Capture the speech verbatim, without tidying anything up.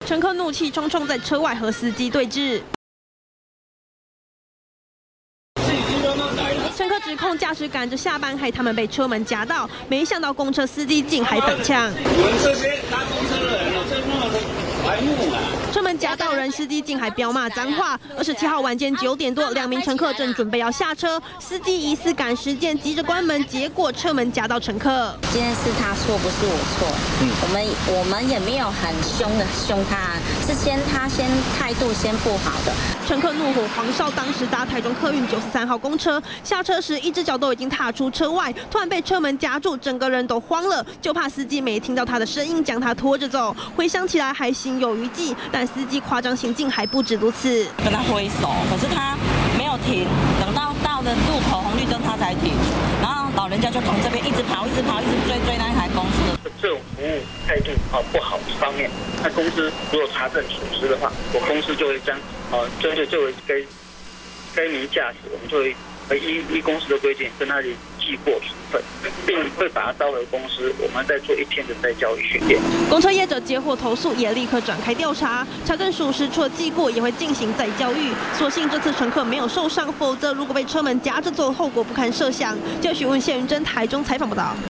乘客怒气冲冲在车外和司机对峙。 乘客指控驾驶赶着下班，害他们被车门夹到，没想到公车司机竟还反呛。 你们这些搭公车的人，这那么白目啊！ 车门夹到人，司机竟还飙骂脏话。二十七号晚间九点多，两名乘客正准备要下车，司机疑似赶时间，急着关门，结果车门夹到乘客。 今天是他错，不是我错。嗯，我们我们也没有很凶的凶他，是先他先态度先不好的。 乘客怒火狂烧，当时搭台中客运九十三号公车下车时，一只脚都已经踏出车外，突然被车门夹住，整个人都慌了，就怕司机没听到他的声音，将他拖着走。回想起来还心有余悸，但司机夸张行径还不止如此， 跟他挥手，可是他没有停，等到到了路口红绿灯他才停，然后老人家就从这边一直跑，一直跑，一直追追那一台公司。 这种服务态度啊不好一方面，那公司如果查证属实的话，我公司就会将啊针对这位该该名驾驶，我们就会呃依依公司的规定跟他的记过处分，并会把他招回公司，我们再做一天的再教育训练。 公车业者接获投诉，也立刻展开调查，查证属实，除了记过，也会进行再教育。所幸这次乘客没有受伤，否则如果被车门夹着走，后果不堪设想。就询问谢云珍台中采访报道。